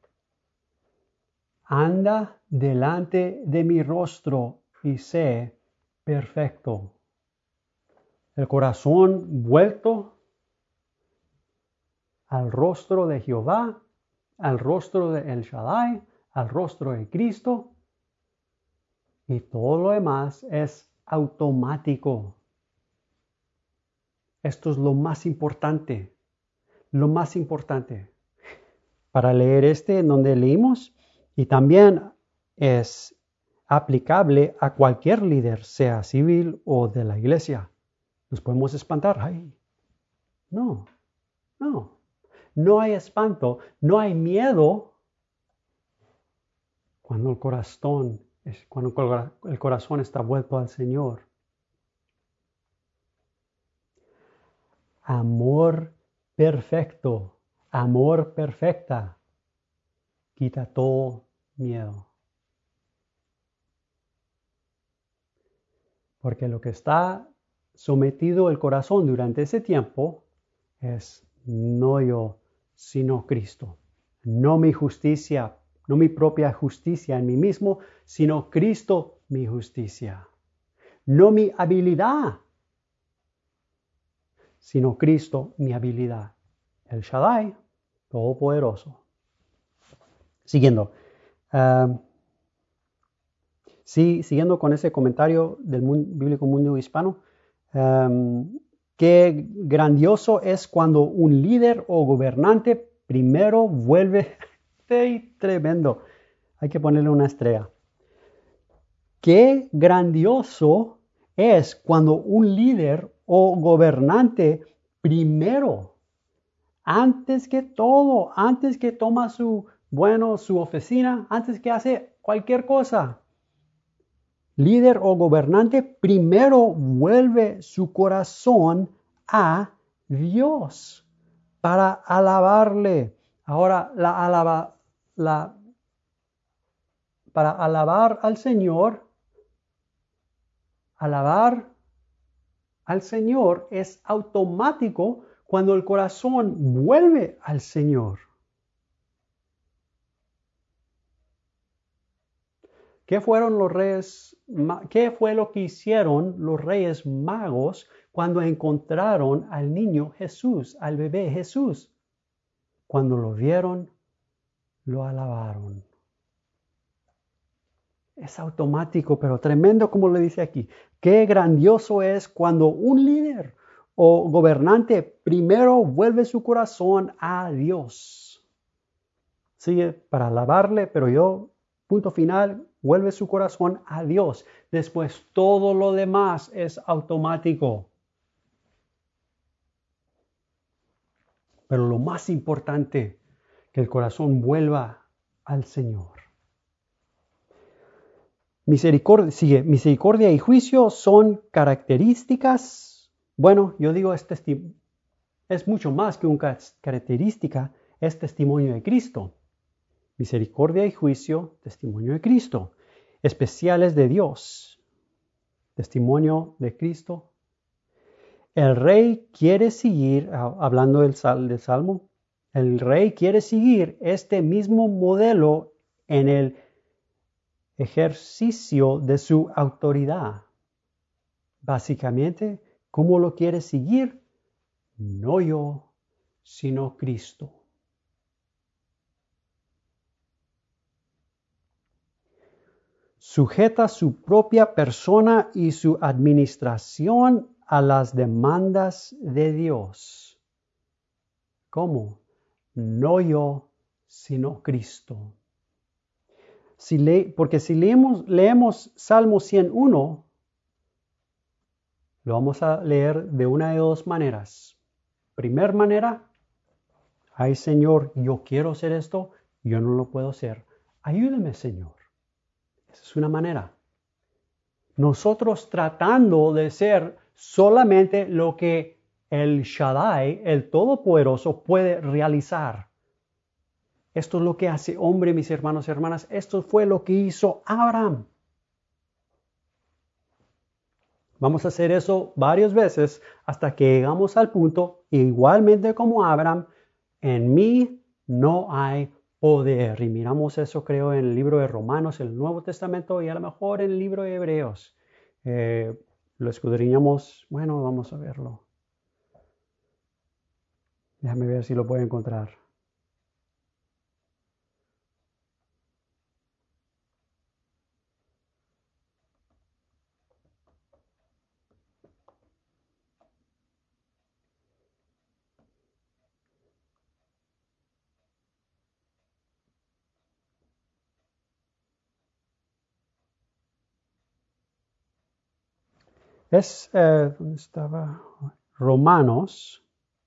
Anda delante de mi rostro y sé perfecto. El corazón vuelto al rostro de Jehová, al rostro de El Shaddai, al rostro de Cristo. Y todo lo demás es automático. Esto es lo más importante. Lo más importante. Para leer en donde leímos, y también es aplicable a cualquier líder, sea civil o de la iglesia. Nos podemos espantar. Ay, no. No hay espanto, no hay miedo cuando el corazón está vuelto al Señor. Amor perfecto, amor perfecta, quita todo miedo. Porque lo que está sometido el corazón durante ese tiempo es no yo, sino Cristo. No mi justicia, no mi propia justicia en mí mismo, sino Cristo mi justicia. No mi habilidad, sino Cristo mi habilidad. El Shaddai, Todopoderoso. Siguiendo. Siguiendo con ese comentario del bíblico mundo hispano. Qué grandioso es cuando un líder o gobernante primero vuelve. Tremendo. Hay que ponerle una estrella. Qué grandioso es cuando un líder o gobernante primero, antes que todo, antes que toma su oficina, antes que hace cualquier cosa, líder o gobernante primero vuelve su corazón a Dios para alabarle. Ahora, para alabar al Señor, alabar al Señor es automático cuando el corazón vuelve al Señor. ¿Qué fue lo que hicieron los reyes magos cuando encontraron al niño Jesús, al bebé Jesús? Cuando lo vieron, lo alabaron. Es automático, pero tremendo como le dice aquí. Qué grandioso es cuando un líder o gobernante primero vuelve su corazón a Dios. Sigue para alabarle, pero punto final, vuelve su corazón a Dios. Después todo lo demás es automático. Pero lo más importante, que el corazón vuelva al Señor. Misericordia y juicio son características. Bueno, yo digo, es mucho más que una característica, es testimonio de Cristo. Misericordia y juicio, testimonio de Cristo. Especiales de Dios, testimonio de Cristo. El rey quiere seguir, hablando del Salmo, el rey quiere seguir este mismo modelo en el ejercicio de su autoridad. Básicamente, ¿cómo lo quiere seguir? No yo, sino Cristo. Sujeta su propia persona y su administración a las demandas de Dios. ¿Cómo? No yo, sino Cristo. Porque si leemos Salmo 101, Lo vamos a leer de una de dos maneras. Primer manera, ay Señor, yo quiero hacer esto, yo no lo puedo hacer. Ayúdame, Señor. Esa es una manera. Nosotros tratando de ser solamente lo que el Shaddai, el Todopoderoso, puede realizar. Esto es lo que hace hombre, mis hermanos y hermanas. Esto fue lo que hizo Abraham. Vamos a hacer eso varias veces hasta que llegamos al punto, igualmente como Abraham, en mí no hay poder. Y miramos eso, creo, en el libro de Romanos, el Nuevo Testamento y a lo mejor en el libro de Hebreos. Lo escudriñamos. Bueno, vamos a verlo. Déjame ver si lo puedo encontrar. ¿Dónde estaba? Romanos.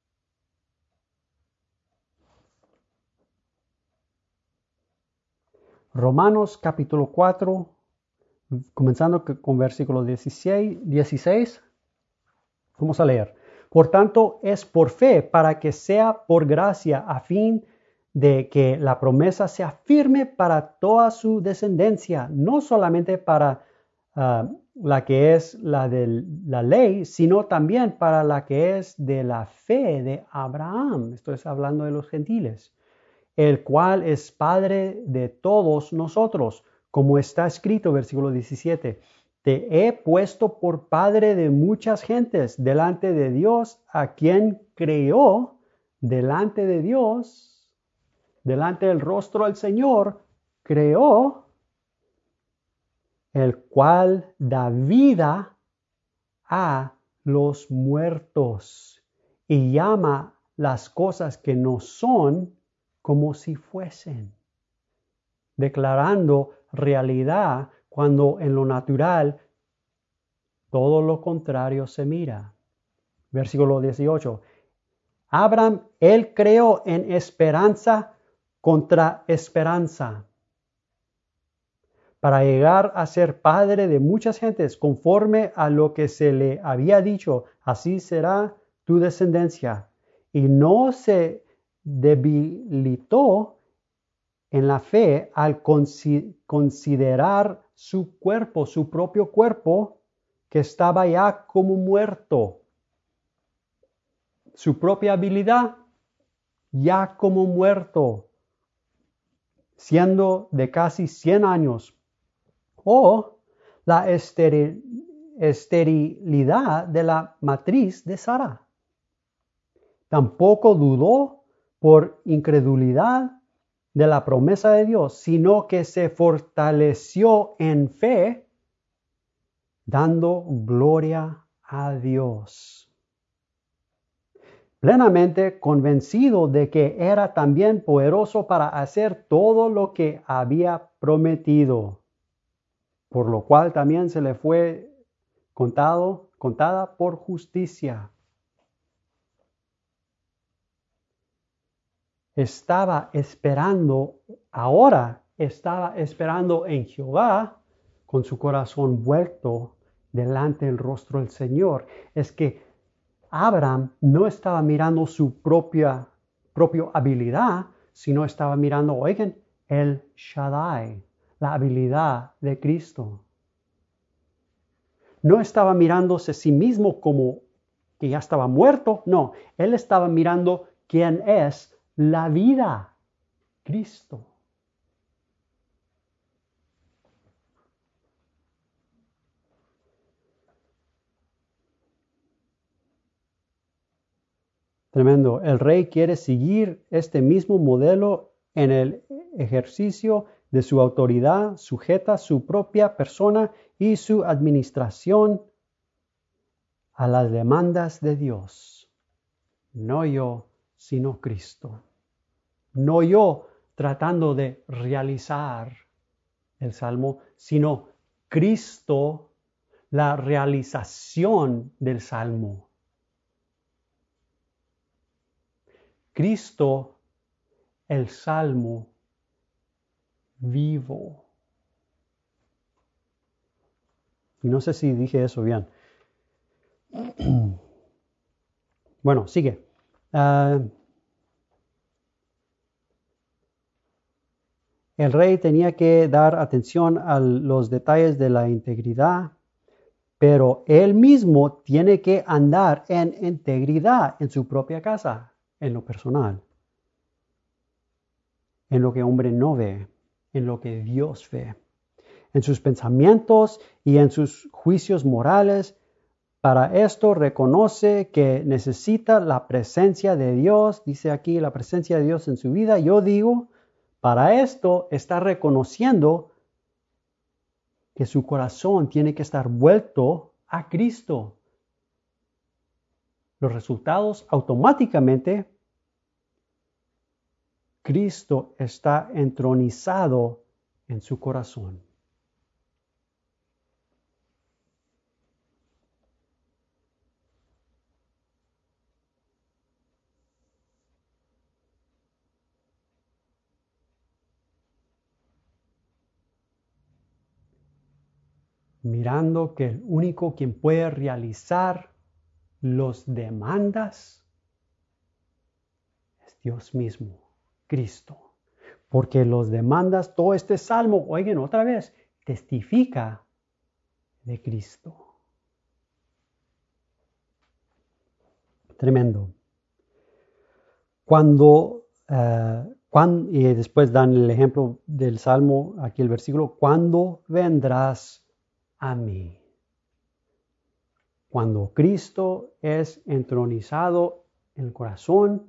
Romanos capítulo 4, comenzando con versículo 16. Vamos a leer. Por tanto, es por fe, para que sea por gracia, a fin de que la promesa sea firme para toda su descendencia, no solamente para la que es la de la ley, sino también para la que es de la fe de Abraham. Esto es hablando de los gentiles, el cual es Padre de todos nosotros, como está escrito, versículo 17. Te he puesto por padre de muchas gentes delante de Dios, a quien creó delante de Dios, delante del rostro del Señor, creó, el cual da vida a los muertos y llama las cosas que no son como si fuesen, declarando realidad cuando en lo natural todo lo contrario se mira. Versículo 18. Abraham, él creó en esperanza contra esperanza, para llegar a ser padre de muchas gentes, conforme a lo que se le había dicho, así será tu descendencia. Y no se debilitó en la fe al considerar su cuerpo, su propio cuerpo, que estaba ya como muerto. Su propia habilidad ya como muerto, siendo de casi 100 años. O la esterilidad de la matriz de Sara. Tampoco dudó por incredulidad de la promesa de Dios, sino que se fortaleció en fe, dando gloria a Dios. Plenamente convencido de que era también poderoso para hacer todo lo que había prometido, por lo cual también se le fue contada por justicia. Ahora estaba esperando en Jehová con su corazón vuelto delante del rostro del Señor. Es que Abraham no estaba mirando su propia habilidad, sino estaba mirando, oigan, el Shaddai, la habilidad de Cristo. No estaba mirándose a sí mismo como que ya estaba muerto, no, él estaba mirando quién es la vida, Cristo. Tremendo. El rey quiere seguir este mismo modelo en el ejercicio de su autoridad, sujeta su propia persona y su administración a las demandas de Dios. No yo, sino Cristo. No yo tratando de realizar el salmo, sino Cristo la realización del Salmo. Cristo, el Salmo vivo. Y no sé si dije eso bien. Bueno, sigue. El rey tenía que dar atención a los detalles de la integridad, pero él mismo tiene que andar en integridad en su propia casa, en lo personal, en lo que hombre no ve, en lo que Dios ve, en sus pensamientos y en sus juicios morales. Para esto reconoce que necesita la presencia de Dios, dice aquí la presencia de Dios en su vida. Yo digo, para esto está reconociendo que su corazón tiene que estar vuelto a Cristo. Los resultados automáticamente, Cristo está entronizado en su corazón. Mirando que el único quien puede realizar los demandas es Dios mismo, Cristo. Porque los demandas, todo este salmo, oigan otra vez, testifica de Cristo. Tremendo. Y después dan el ejemplo del salmo, aquí el versículo, ¿cuándo vendrás a mí? Cuando Cristo es entronizado en el corazón,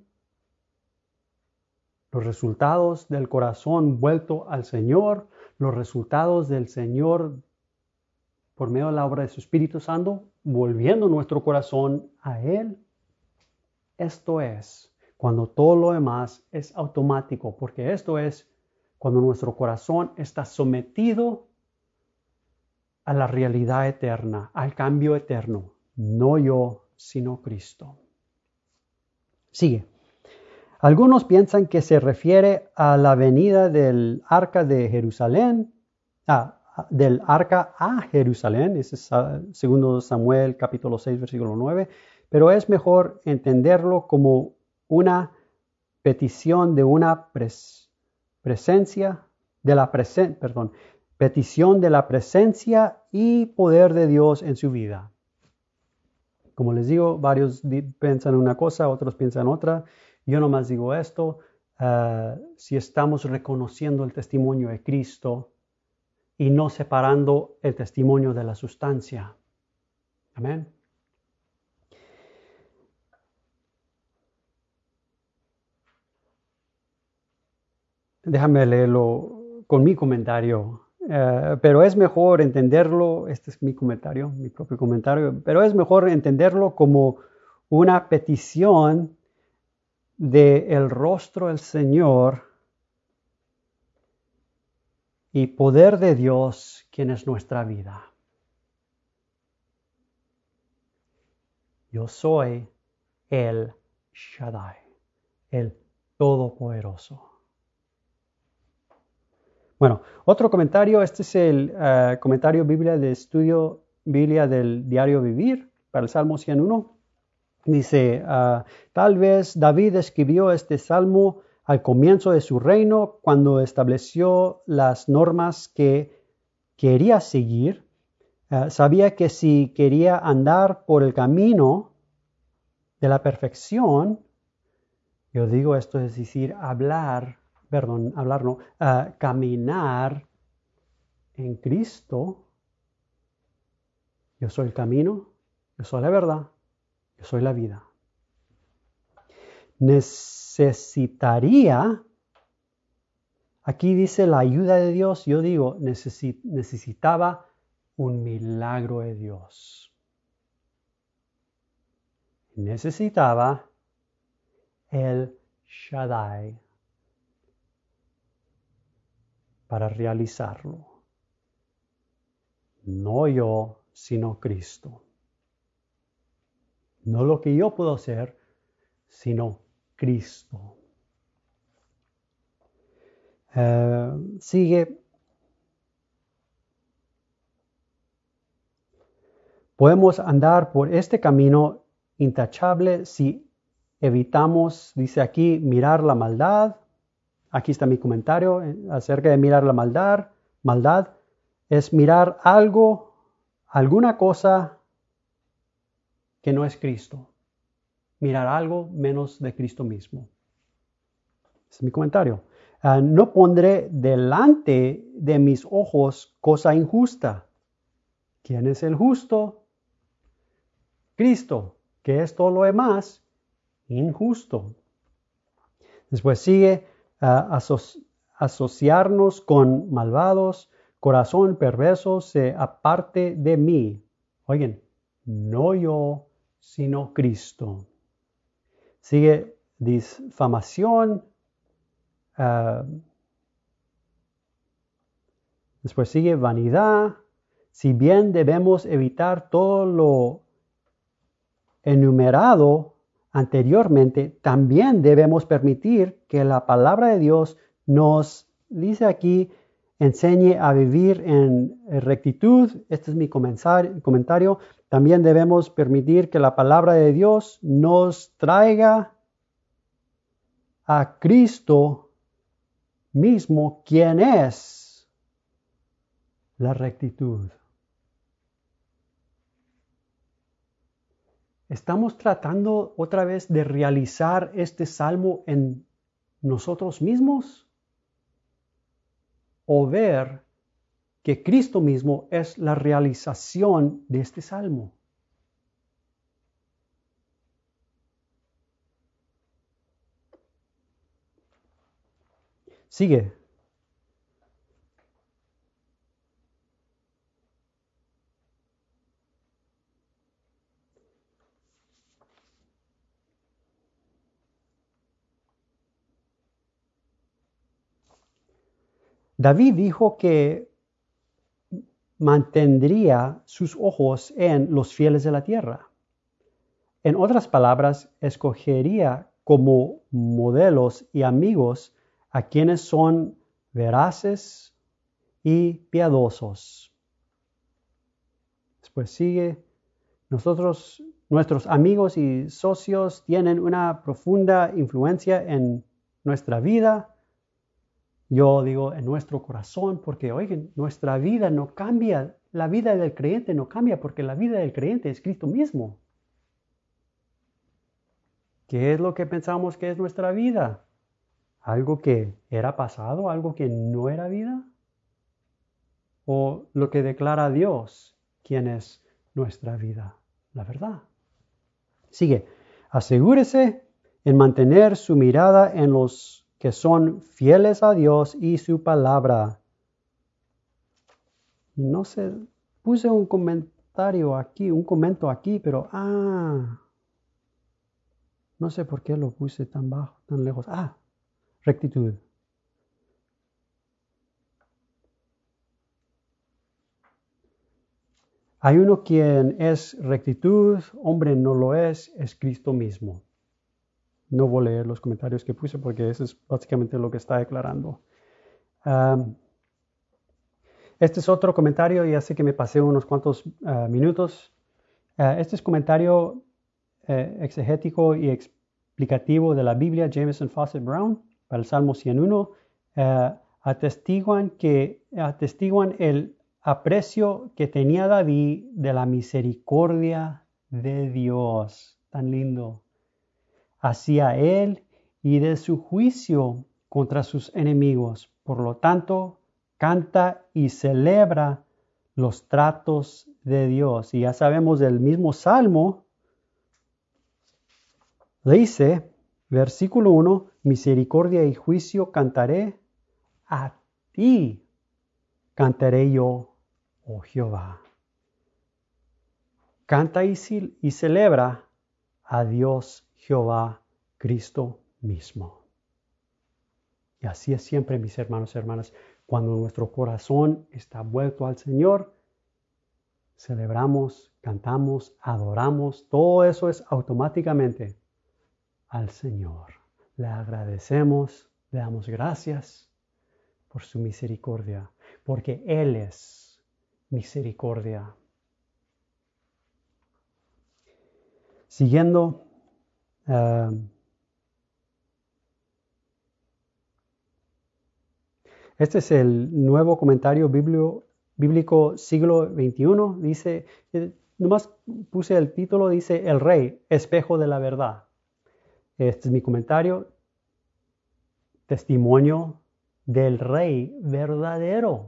los resultados del corazón vuelto al Señor, los resultados del Señor por medio de la obra de su Espíritu Santo, volviendo nuestro corazón a Él. Esto es cuando todo lo demás es automático, porque esto es cuando nuestro corazón está sometido a la realidad eterna, al cambio eterno. No yo, sino Cristo. Sigue. Algunos piensan que se refiere a la venida del arca de Jerusalén, del arca a Jerusalén, ese es 2 Samuel capítulo 6 versículo 9, pero es mejor entenderlo como una petición de una petición de la presencia y poder de Dios en su vida. Como les digo, varios piensan una cosa, otros piensan otra. Yo nomás digo esto, si estamos reconociendo el testimonio de Cristo y no separando el testimonio de la sustancia. Amén. Déjame leerlo con mi comentario. Pero es mejor entenderlo, este es mi comentario, mi propio comentario, pero es mejor entenderlo como una petición del rostro del Señor y poder de Dios, quien es nuestra vida. Yo soy el Shaddai, el Todopoderoso. Bueno, otro comentario, este es el comentario Biblia de estudio Biblia del Diario Vivir para el Salmo 101. Dice, tal vez David escribió este salmo al comienzo de su reino cuando estableció las normas que quería seguir. Sabía que si quería andar por el camino de la perfección, yo digo esto es decir, caminar en Cristo. Yo soy el camino, yo soy la verdad, yo soy la vida. Necesitaría, aquí dice la ayuda de Dios, yo digo, necesitaba un milagro de Dios. Necesitaba el Shaddai para realizarlo. No yo, sino Cristo. No lo que yo puedo hacer, sino Cristo. Sigue. Podemos andar por este camino intachable si evitamos, dice aquí, mirar la maldad. Aquí está mi comentario acerca de mirar la maldad. Maldad es mirar algo, alguna cosa que no es Cristo. Mirar algo menos de Cristo mismo. Ese es mi comentario. No pondré delante de mis ojos cosa injusta. ¿Quién es el justo? Cristo. ¿Qué es todo lo demás? Injusto. Después sigue asociarnos con malvados, corazón perverso se aparte de mí. Oigan, no yo, sino Cristo. Sigue difamación. Después sigue vanidad. Si bien debemos evitar todo lo enumerado anteriormente, también debemos permitir que la palabra de Dios nos, dice aquí, enseñe a vivir en rectitud. Este es mi comentario. También debemos permitir que la palabra de Dios nos traiga a Cristo mismo, quien es la rectitud. ¿Estamos tratando otra vez de realizar este salmo en nosotros mismos? ¿O ver que Cristo mismo es la realización de este salmo? Sigue. David dijo que mantendría sus ojos en los fieles de la tierra. En otras palabras, escogería como modelos y amigos a quienes son veraces y piadosos. Después sigue. Nuestros amigos y socios tienen una profunda influencia en nuestra vida. Yo digo en nuestro corazón, porque oigan, nuestra vida no cambia, la vida del creyente no cambia porque la vida del creyente es Cristo mismo. ¿Qué es lo que pensamos que es nuestra vida? ¿Algo que era pasado? ¿Algo que no era vida? ¿O lo que declara Dios, quién es nuestra vida? La verdad. Sigue. Asegúrese en mantener su mirada en los que son fieles a Dios y su palabra. No sé, puse un comentario aquí, un comento aquí, pero no sé por qué lo puse tan bajo, tan lejos. Rectitud. Hay uno quien es rectitud, hombre no lo es Cristo mismo. No voy a leer los comentarios que puse porque eso es básicamente lo que está declarando. Este es otro comentario, ya sé que me pasé unos cuantos minutos. Este es comentario exegético y explicativo de la Biblia, Jameson Fawcett Brown, para el Salmo 101. Atestiguan el aprecio que tenía David de la misericordia de Dios. Tan lindo. Hacia él y de su juicio contra sus enemigos. Por lo tanto, canta y celebra los tratos de Dios. Y ya sabemos del mismo Salmo, dice, versículo 1, misericordia y juicio cantaré, a ti cantaré yo, oh Jehová. Canta y celebra a Dios Jehová Cristo mismo. Y así es siempre, mis hermanos y hermanas, cuando nuestro corazón está vuelto al Señor, celebramos, cantamos, adoramos, todo eso es automáticamente al Señor. Le agradecemos, le damos gracias por su misericordia, porque Él es misericordia. Siguiendo, este es el nuevo comentario bíblico siglo XXI. Dice, nomás puse el título, dice El Rey, espejo de la verdad. Este es mi comentario. Testimonio del Rey verdadero.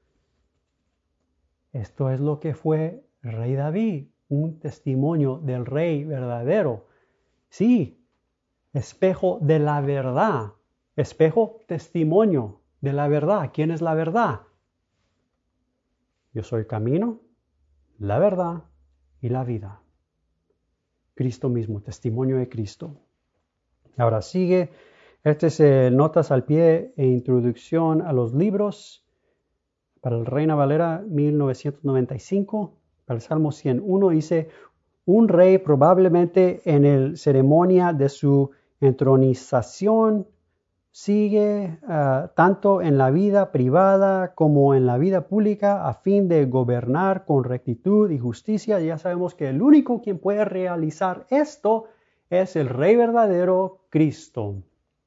Esto es lo que fue el Rey David, un testimonio del Rey verdadero. Sí, espejo de la verdad. Espejo, testimonio de la verdad. ¿Quién es la verdad? Yo soy el camino, la verdad y la vida. Cristo mismo, testimonio de Cristo. Ahora sigue, este es notas al pie e introducción a los libros para el Reina Valera 1995. Para el Salmo 101 dice, un rey probablemente en la ceremonia de su entronización sigue tanto en la vida privada como en la vida pública a fin de gobernar con rectitud y justicia. Ya sabemos que el único quien puede realizar esto es el Rey verdadero, Cristo.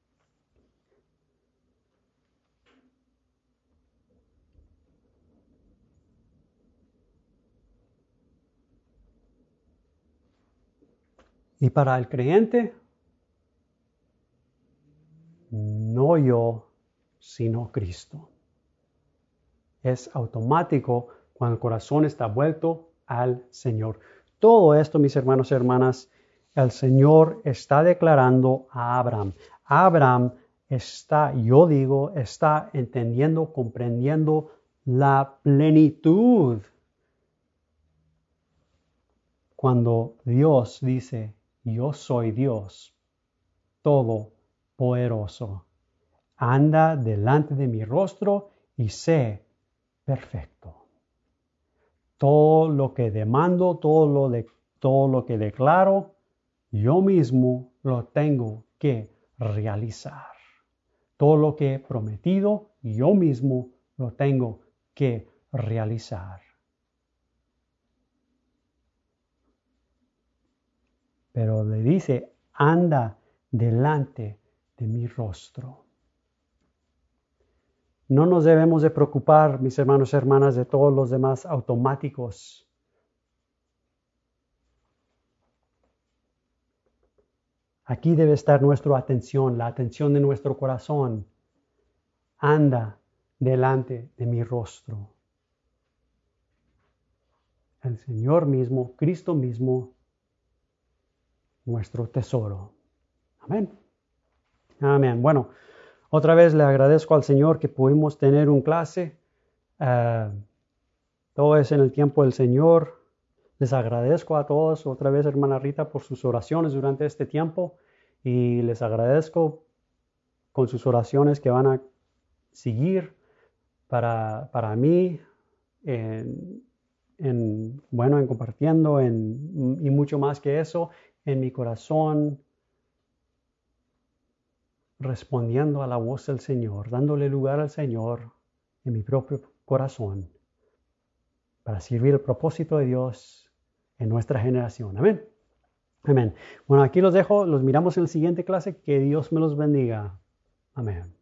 Y para el creyente, no yo, sino Cristo. Es automático cuando el corazón está vuelto al Señor. Todo esto, mis hermanos y hermanas, el Señor está declarando a Abraham. Abraham está entendiendo, comprendiendo la plenitud. Cuando Dios dice, yo soy Dios, todopoderoso. Anda delante de mi rostro y sé perfecto. Todo lo que demando, todo lo que declaro, yo mismo lo tengo que realizar. Todo lo que he prometido, yo mismo lo tengo que realizar. Pero le dice, anda delante de mi rostro. No nos debemos de preocupar, mis hermanos y hermanas, de todos los demás automáticos. Aquí debe estar nuestra atención, la atención de nuestro corazón. Anda delante de mi rostro. El Señor mismo, Cristo mismo, nuestro tesoro. Amén. Amén. Bueno, otra vez le agradezco al Señor que pudimos tener una clase. Todo es en el tiempo del Señor. Les agradezco a todos, otra vez, hermana Rita, por sus oraciones durante este tiempo. Y les agradezco con sus oraciones que van a seguir para mí, en compartiendo, y mucho más que eso, en mi corazón, respondiendo a la voz del Señor, dándole lugar al Señor en mi propio corazón, para servir el propósito de Dios en nuestra generación. Amén. Amén. Bueno, aquí los dejo, los miramos en la siguiente clase. Que Dios me los bendiga. Amén.